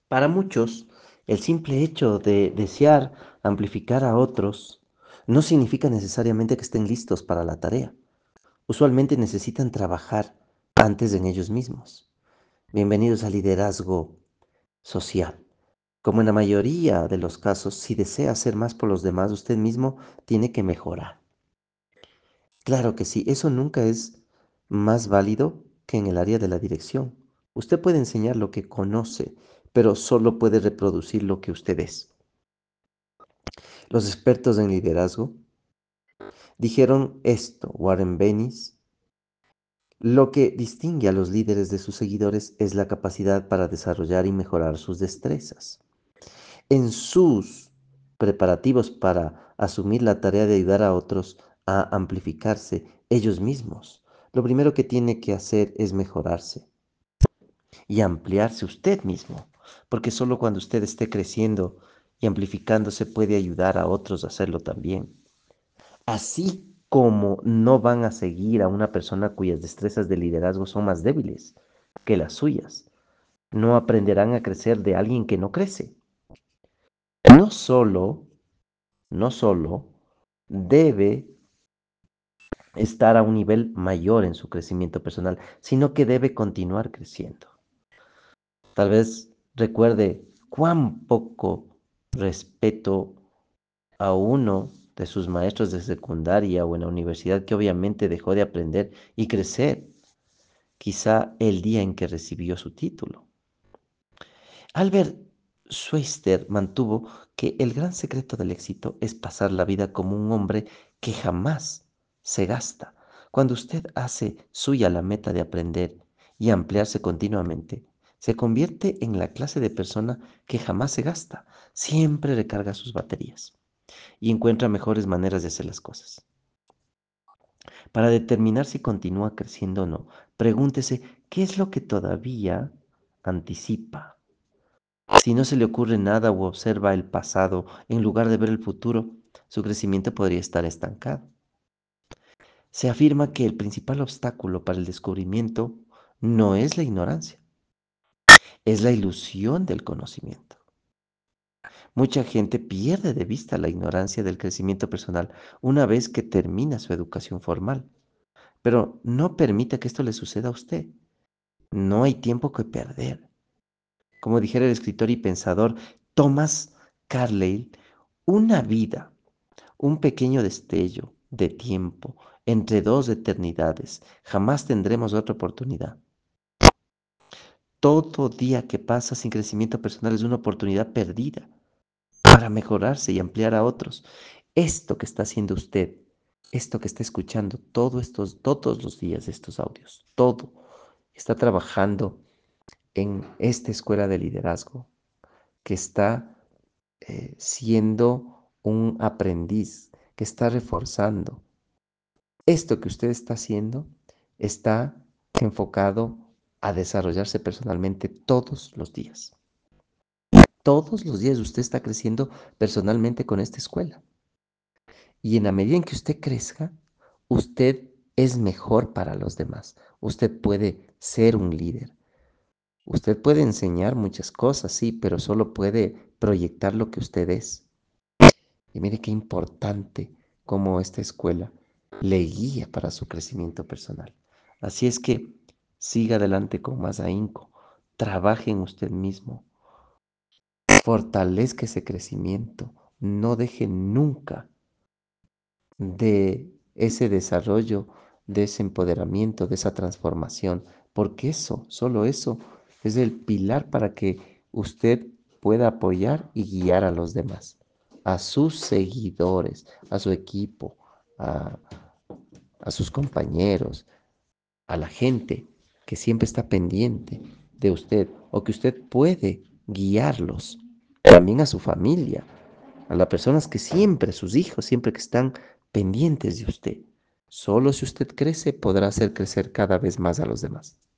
Para muchos, el simple hecho de desear amplificar a otros no significa necesariamente que estén listos para la tarea. Usualmente necesitan trabajar antes en ellos mismos. Bienvenidos al liderazgo social. Como en la mayoría de los casos, si desea hacer más por los demás, usted mismo tiene que mejorar. Claro que sí, eso nunca es más válido que en el área de la dirección. Usted puede enseñar lo que conoce, pero solo puede reproducir lo que usted es. Los expertos en liderazgo dijeron esto, Warren Bennis: lo que distingue a los líderes de sus seguidores es la capacidad para desarrollar y mejorar sus destrezas. En sus preparativos para asumir la tarea de ayudar a otros a amplificarse ellos mismos, lo primero que tiene que hacer es mejorarse y ampliarse usted mismo, porque solo cuando usted esté creciendo y amplificándose puede ayudar a otros a hacerlo también. Así como no van a seguir a una persona cuyas destrezas de liderazgo son más débiles que las suyas, no aprenderán a crecer de alguien que no crece. No solo, no solo debe estar a un nivel mayor en su crecimiento personal, sino que debe continuar creciendo. Tal vez recuerde cuán poco respeto a uno de sus maestros de secundaria o en la universidad, que obviamente dejó de aprender y crecer, quizá el día en que recibió su título. Albert Schweitzer mantuvo que el gran secreto del éxito es pasar la vida como un hombre que jamás se gasta. Cuando usted hace suya la meta de aprender y ampliarse continuamente, se convierte en la clase de persona que jamás se gasta, siempre recarga sus baterías y encuentra mejores maneras de hacer las cosas. Para determinar si continúa creciendo o no, pregúntese qué es lo que todavía anticipa. Si no se le ocurre nada o observa el pasado en lugar de ver el futuro, su crecimiento podría estar estancado. Se afirma que el principal obstáculo para el descubrimiento no es la ignorancia, es la ilusión del conocimiento. Mucha gente pierde de vista la ignorancia del crecimiento personal una vez que termina su educación formal, pero no permita que esto le suceda a usted. No hay tiempo que perder. Como dijera el escritor y pensador Thomas Carlyle, una vida, un pequeño destello de tiempo entre dos eternidades. Jamás tendremos otra oportunidad. Todo día que pasa sin crecimiento personal es una oportunidad perdida para mejorarse y ampliar a otros. Esto que está haciendo usted, esto que está escuchando todos los días estos audios, todo está trabajando en esta escuela de liderazgo, que está siendo un aprendiz, que está reforzando. Esto que usted está haciendo está enfocado a desarrollarse personalmente todos los días. Todos los días usted está creciendo personalmente con esta escuela. Y en la medida en que usted crezca, usted es mejor para los demás. Usted puede ser un líder. Usted puede enseñar muchas cosas, sí, pero solo puede proyectar lo que usted es. Y mire qué importante cómo esta escuela le guía para su crecimiento personal. Así es que siga adelante con más ahínco, trabaje en usted mismo, fortalezca ese crecimiento, no deje nunca de ese desarrollo, de ese empoderamiento, de esa transformación, porque eso, solo eso, es el pilar para que usted pueda apoyar y guiar a los demás, a sus seguidores, a su equipo, a, a sus compañeros, a la gente que siempre está pendiente de usted o que usted puede guiarlos, también a su familia, a las personas que siempre, sus hijos, siempre que están pendientes de usted. Solo si usted crece podrá hacer crecer cada vez más a los demás.